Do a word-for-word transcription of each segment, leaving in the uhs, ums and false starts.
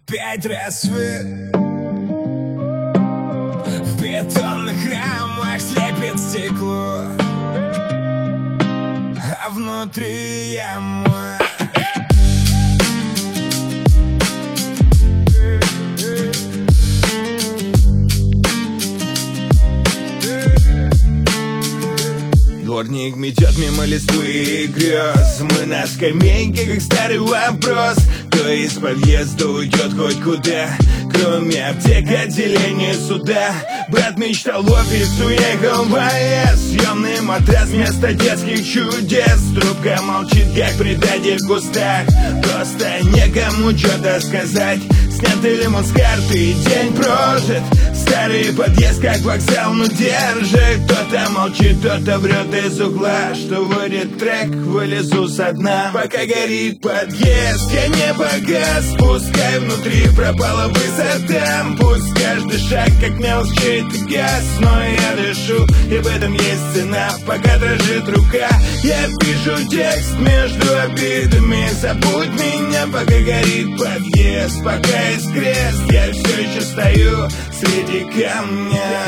Опять рассвет. В бетонных рамах слепит стекло, а внутри я мой. Дворник метет мимо листвы и грез. Мы на скамейке, как старый вопрос: кто из подъезда уйдет хоть куда, кроме аптек, отделения суда. Брат мечтал в офис, уехал в АЭС. Съемный матрас вместо детских чудес. Трубка молчит, как предатель в кустах. Просто некому что-то сказать. Снятый лимон с карты, день прожит. Старый подъезд, как вокзал, но держит. Кто-то молчит, кто-то врет из угла. Что выйдет трек, вылезу со дна. Пока горит подъезд, я не погас. Пускай внутри пропала высота. Пусть каждый шаг, как мелочь, чей-то газ. Но я дышу, и в этом есть цена. Пока дрожит рука, я пишу текст между обидами. Забудь меня, пока горит подъезд. Пока есть крест, я все еще стою среди камня.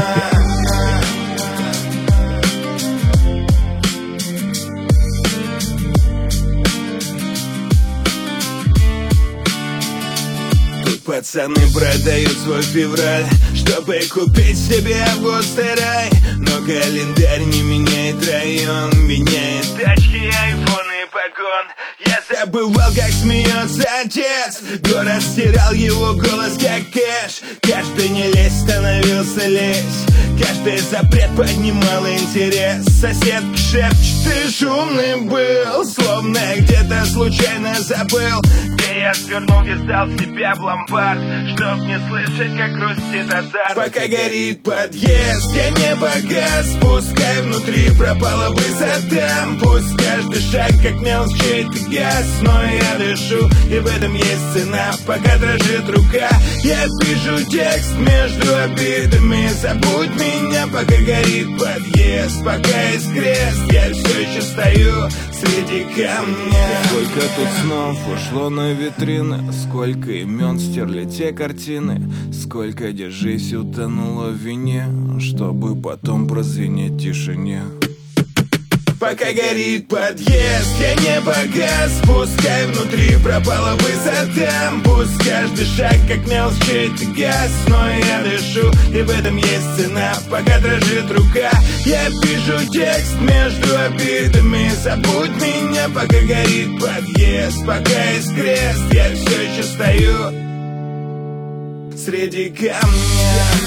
Тут пацаны продают свой февраль, чтобы купить себе август и рай. Но календарь не меняет район, меняет тачки, айфоны и погон. Я забывал, как смеется отец. Город стирал его голос, как кэш. Каждый не лезь становился лезь. Каждый запрет поднимал интерес. Соседка шепчет: ты шумный был. Словно где-то случайно забыл, где я свернул и сдал себя в ломбард, чтоб не слышать, как грустит азарт. Пока горит подъезд, я не погас. Пускай внутри пропала высота. Пусть каждый шаг, как мелочь, чей-то газ. Но я дышу, и в этом есть цена. Пока дрожит рука, я пишу текст между обидами. Забудь меня, пока горит подъезд. Пока есть крест, я все еще стою среди камня. Сколько тут снов ушло на витрины, сколько имен стерли те картины, сколько, держись, утонуло в вине, чтобы потом прозвенеть в тишине. Пока горит подъезд, я не погас. Пускай внутри пропала высота. Пусть каждый шаг, как мелочь, чей-то газ. Но я дышу, и в этом есть цена. Пока дрожит рука, я пишу текст между обидами. Забудь меня, пока горит подъезд. Пока есть крест, я все еще стою среди камня.